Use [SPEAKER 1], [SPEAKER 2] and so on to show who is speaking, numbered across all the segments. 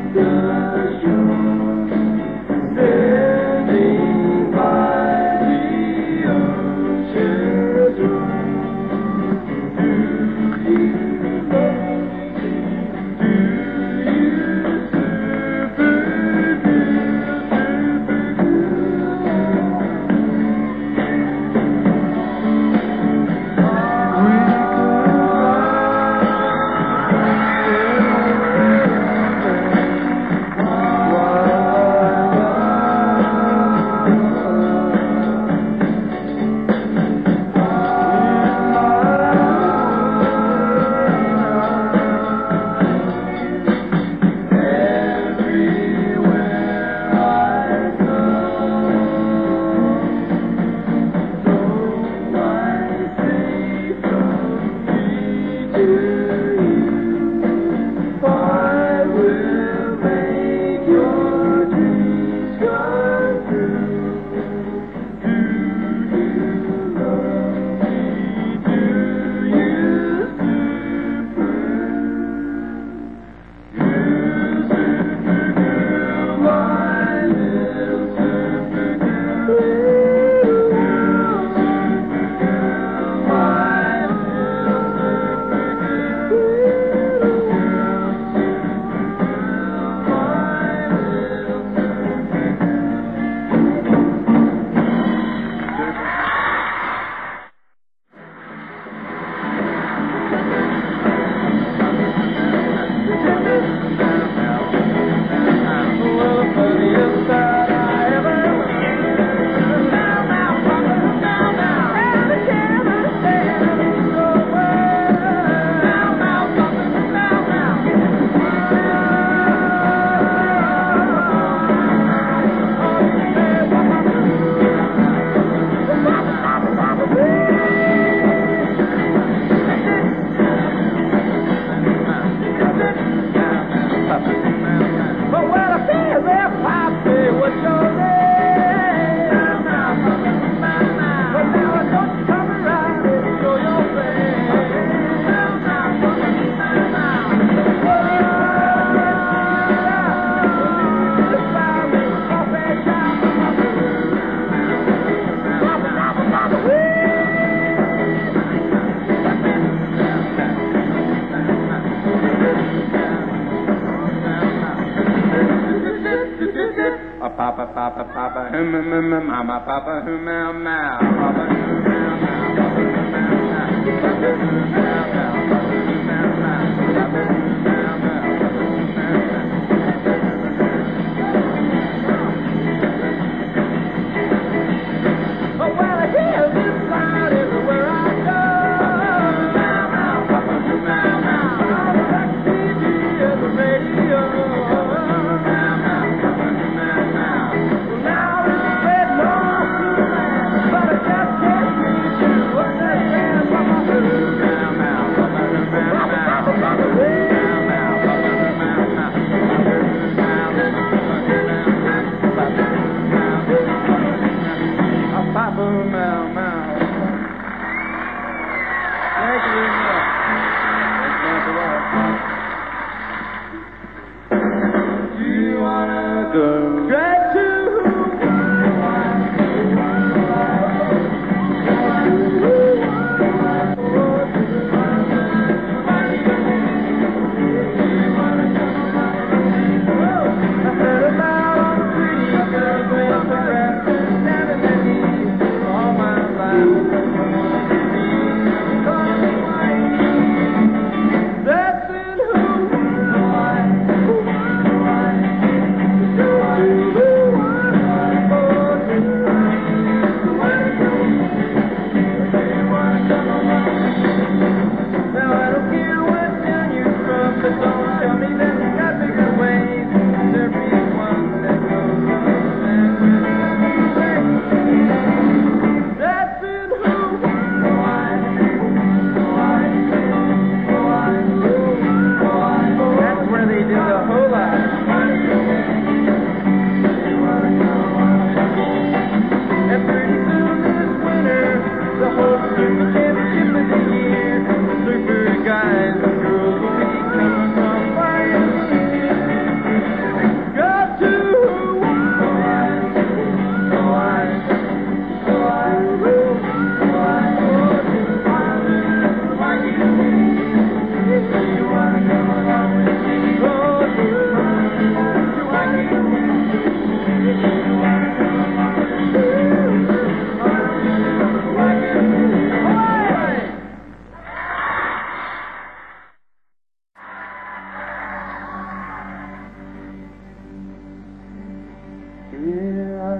[SPEAKER 1] Mama, Papa, who meow meow, Papa, who meow meow, Papa, who meow meow, Papa, who meow meow, Papa, who meow meow, Papa, who meow meow, Papa, who meow meow. Oh, well, I hear this sound everywhere I go. Meow meow, Papa, who meow meow, on the TV and the radio. Meow meow, Papa, who meow meow. Now but I just can't reach you. Understand, Papa, who meow meow, Papa, who meow meow, Papa, who meow meow, Papa, who meow meow, Papa, who meow meow, Papa, who meow meow, Papa, who meow meow. Thank you very much. Thanks a lot. Do you wanna go straight to? That's it, who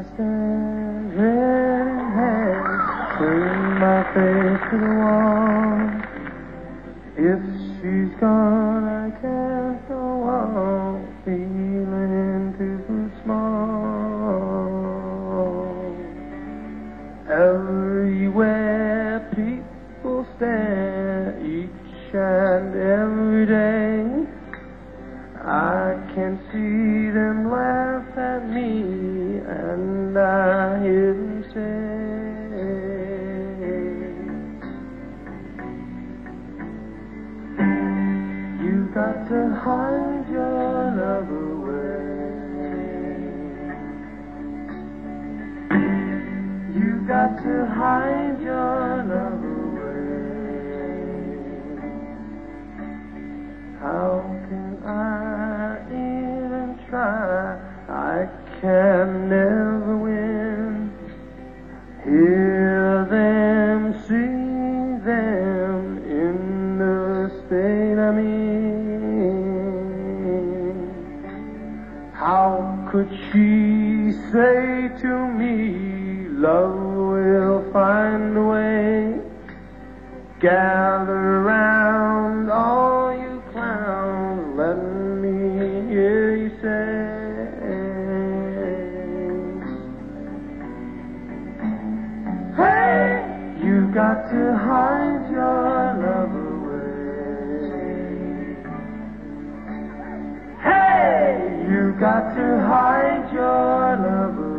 [SPEAKER 2] stands red in hand, turning my face to the wall. If she's gone, I can't go on, feeling too small. Everywhere people stare, each and every day, I can see them laugh at me, and I hear them say, "You got to hide your love away. You got to hide your love away. How can I even try? I can never win. Hear them, see them in the state I'm in. How could she say to me, love will find a way? Gather round all you clowns, let me hear you say, hey, you got to hide your love away. Hey, you got to hide your love away.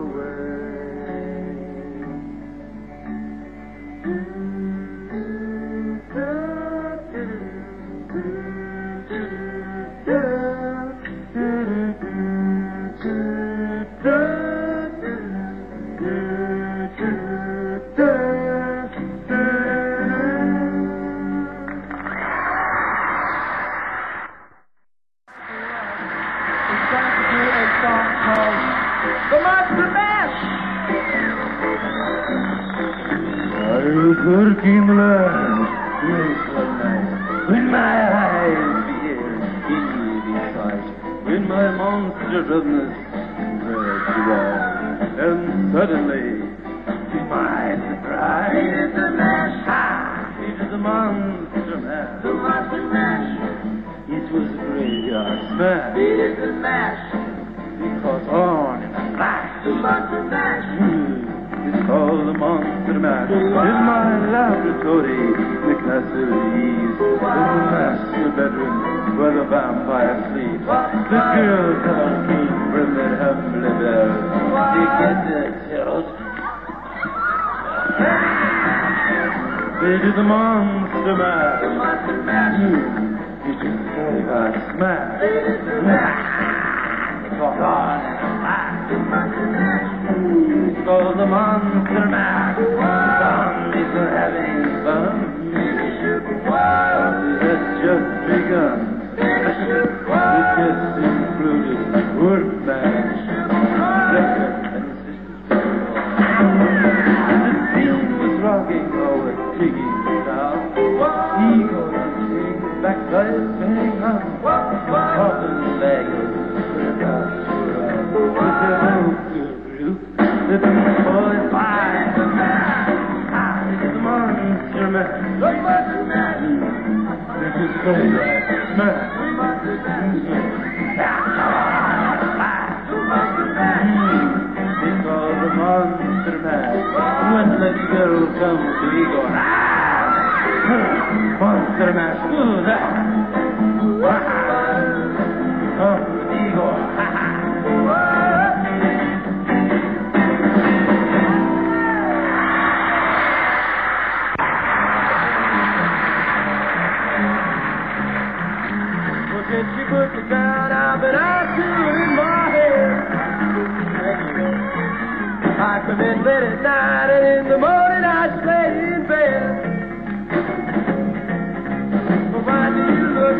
[SPEAKER 2] Working land, when my eyes begin to sight, when my monstrousness breaks away, and suddenly, to my surprise, it is the mash, it is the monster mash, the monster mash. It was a graveyard smash, it is the mash, because on in a flash, the monster mash. It's called the Monster Mash. In my laboratory, the castle ease, in the master bedroom where the vampire sleeps. The girls are keen from their humbly bells to get their chills. It is the Monster Mash. The Monster Mash. It is a smash. It is the mash. It's called on and a flash. The Monster Mash. It's called the Monster Mash. Some people are having fun. It's just begun. It just included wood mash, record, and the scene was rocking over digging down. Ego swing back by his spinning hum. Coffin leg put out with the the boys fly. It's the Monster Mash. The Monster Mash. This is crazy. Smash. The Monster Mash. It's called the Monster Mash. When the little girl comes to me, go Monster Mash. Ooh, that. Oh, Igor. She put the down out, but I feel it in my head. I come in late at night, and in the morning I stay in bed. But why do you look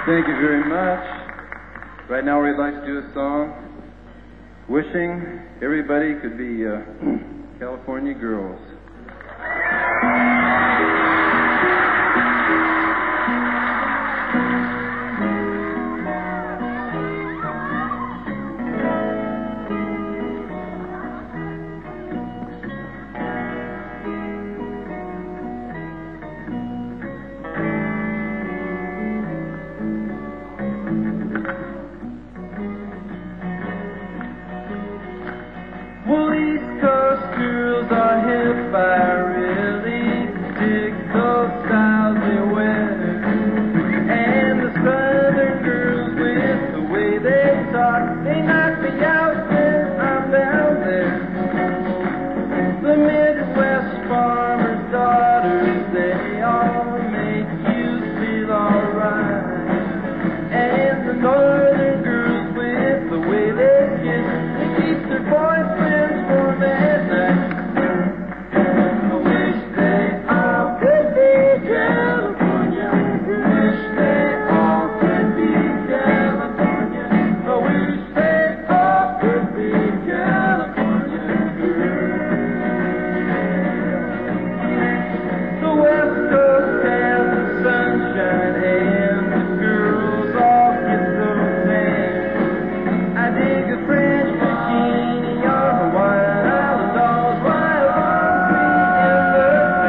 [SPEAKER 2] Thank you very much. Right now we'd like to do a song wishing everybody could be California girls. Well, East Coast girls are hip, I really dig those styles they wear. And the Southern girls with the way they talk, they knock me out when I'm down there. The Midwest farmers' daughters, they all make you feel alright. And the Northern girls with the way they kiss, they keep their boyfriends warm at night. I wish they all could be California. Wish they all could be California. I wish they all could be California girls. The West Coast has the sunshine and the girls all get so tan. I dig a French bikini or Hawaiian Islanders while I'm in the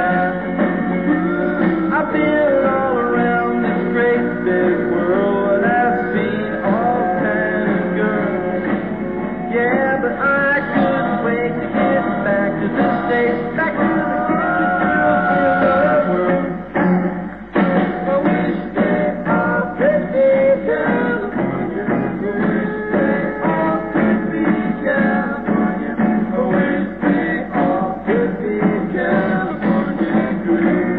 [SPEAKER 2] sand. I've been all around this great big world and I've seen all kinds of girls. Yeah, but I couldn't wait to get back to the States, back to the cutest girls in the world. I wish they all could be California. I wish they all could be California. I wish they all could be California girls.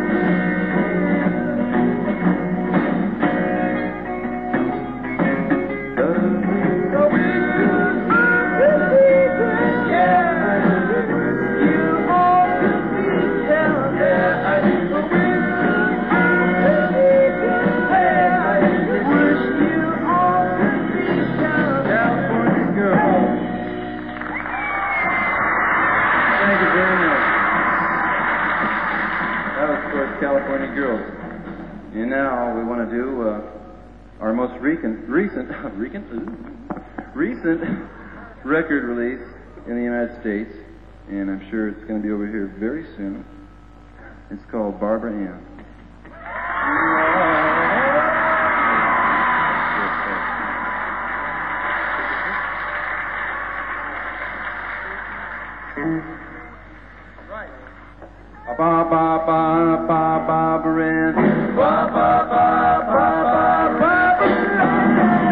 [SPEAKER 2] I wish I could be California. You all could be California. I wish I could be California. I wish you all could be California girls. Thank you very much. That was, of course, California Girls. And now we want to do our most recent record release in the United States, and I'm sure it's going to be over here very soon. It's called Barbara Ann. Ba ba ba ba Barbara Ann. Ba ba ba ba Barbara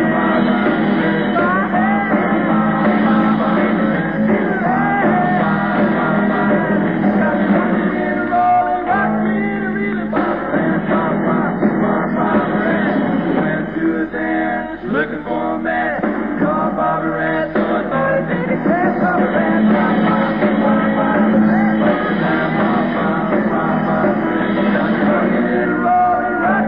[SPEAKER 2] looking for a man called Barbara Ann, so I thought I'd take a chance on her Barbara Ann.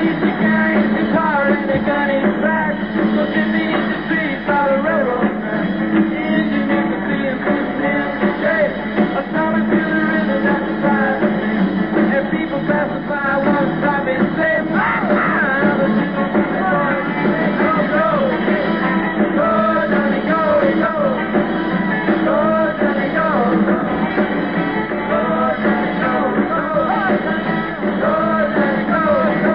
[SPEAKER 1] He's the guy in the car and the gun in his back. So Jimmy in the streets by the railroad track. The engine you can see him pushing in the shade. A stomach to the river that's the side of me. And people passing by won't stop and say, "Bye-bye." But you don't see the boy. Go, go. Go, Johnny, go, go. Go, Johnny, go. Go, Johnny, go, go. Go, Johnny, go, go.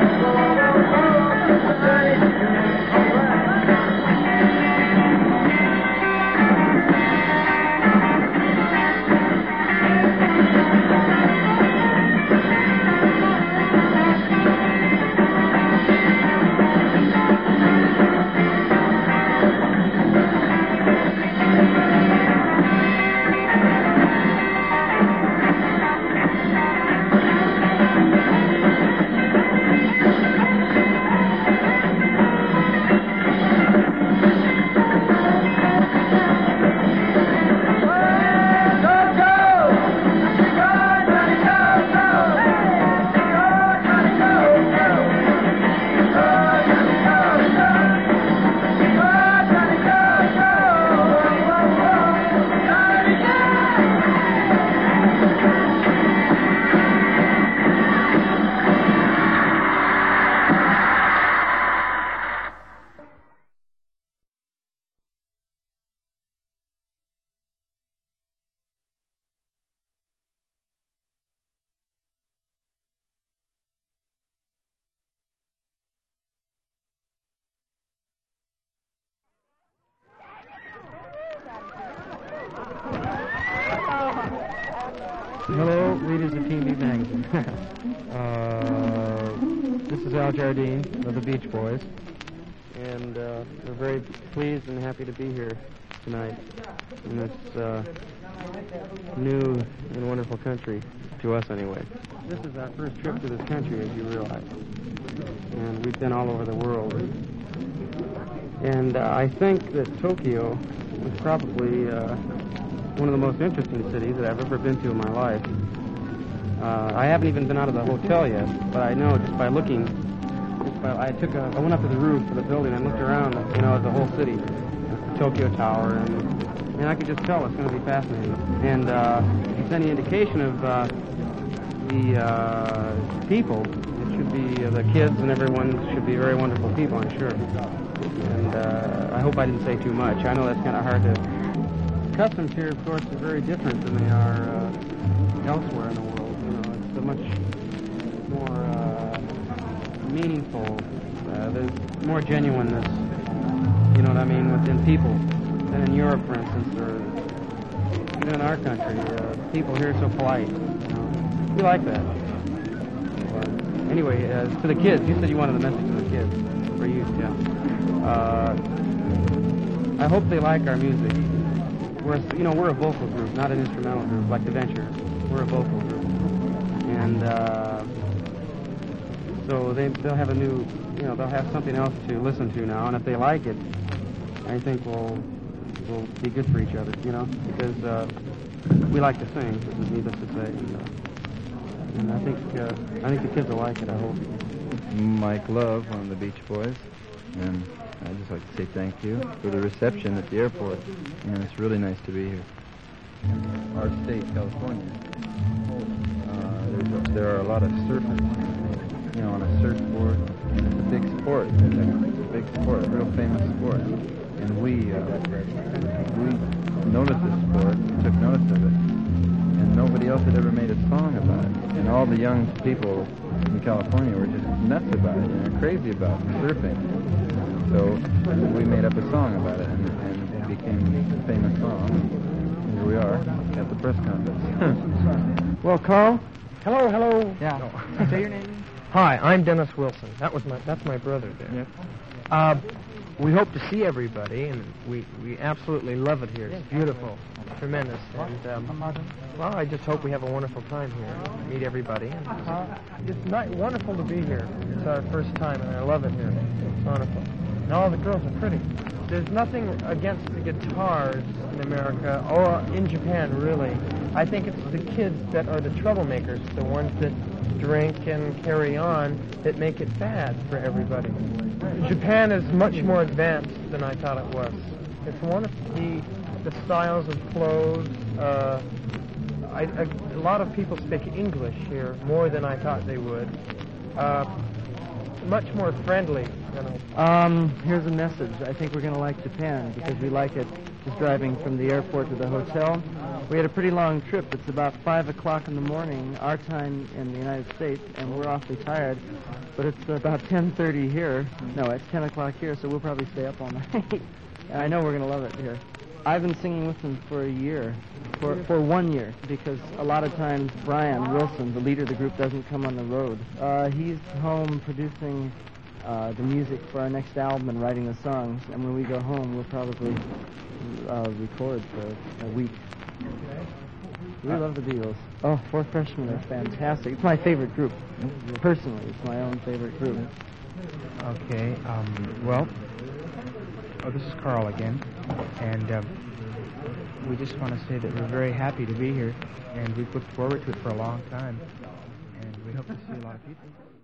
[SPEAKER 3] Hello, readers of Teen Beat Magazine. This is Al Jardine of the Beach Boys, and we're very pleased and happy to be here tonight in this new and wonderful country, to us anyway. This is our first trip to this country, as you realize, and we've been all over the world. And I think that Tokyo was probably one of the most interesting cities that I've ever been to in my life. I haven't even been out of the hotel yet, but I know just by looking. I went up to the roof of the building and looked around, at the whole city, the Tokyo Tower, and I could just tell it's going to be fascinating. And if it's any indication of the people, it should be the kids and everyone should be very wonderful people, I'm sure. And I hope I didn't say too much. I know that's kind of hard to. Customs here, of course, are very different than they are elsewhere in the world. It's a much more meaningful. There's more genuineness. You know what I mean, within people than in Europe, for instance, or even in our country. People here are so polite. We like that. Anyway, to the kids, you said you wanted a message to the kids. For you, yeah. I hope they like our music. We're a vocal group, not an instrumental group like the Ventures. We're a vocal group, and so they'll have they'll have something else to listen to now. And if they like it, I think we'll be good for each other, because we like to sing, needless to say, and I think the kids will like it. I hope.
[SPEAKER 2] Mike Love on the Beach Boys, and I'd just like to say thank you for the reception at the airport. And it's really nice to be here. Our state, California, there are a lot of surfers, on a surfboard, and it's a big sport. It's a big sport, a real famous sport. And we noticed this sport, took notice of it, and nobody else had ever made a song about it. And all the young people in California were just nuts about it, and they're crazy about surfing. So we made up a song about it, and it became a famous song. Here we are at the press conference.
[SPEAKER 3] Well, Carl.
[SPEAKER 4] Hello.
[SPEAKER 3] Yeah.
[SPEAKER 4] No. Say your name. Hi, I'm Dennis Wilson. That's my brother there.
[SPEAKER 3] Yep.
[SPEAKER 4] We hope to see everybody, and we absolutely love it here. It's beautiful, tremendous, and well, I just hope we have a wonderful time here and meet everybody. And it's wonderful to be here. It's our first time, and I love it here. It's wonderful. No, the girls are pretty. There's nothing against the guitars in America, or in Japan, really. I think it's the kids that are the troublemakers, the ones that drink and carry on, that make it bad for everybody. Japan is much more advanced than I thought it was. It's wonderful. The styles of clothes. A lot of people speak English here, more than I thought they would. Much more friendly than I...
[SPEAKER 5] Here's a message. I think we're going to like Japan because we like it just driving from the airport to the hotel. We had a pretty long trip. It's about 5 o'clock in the morning, our time in the United States, and we're awfully tired. But it's about 10:30 here. No, it's 10 o'clock here, so we'll probably stay up all night. And I know we're going to love it here. I've been singing with them for a year, for 1 year, because a lot of times Brian Wilson, the leader of the group, doesn't come on the road. He's home producing the music for our next album and writing the songs, and when we go home, we'll probably record for a week. We love the Beatles. Oh, Four Freshmen are fantastic. It's my favorite group. Personally, it's my own favorite group.
[SPEAKER 6] Okay, this is Carl again, and we just want to say that we're very happy to be here, and we've looked forward to it for a long time, and we hope to see a lot of people.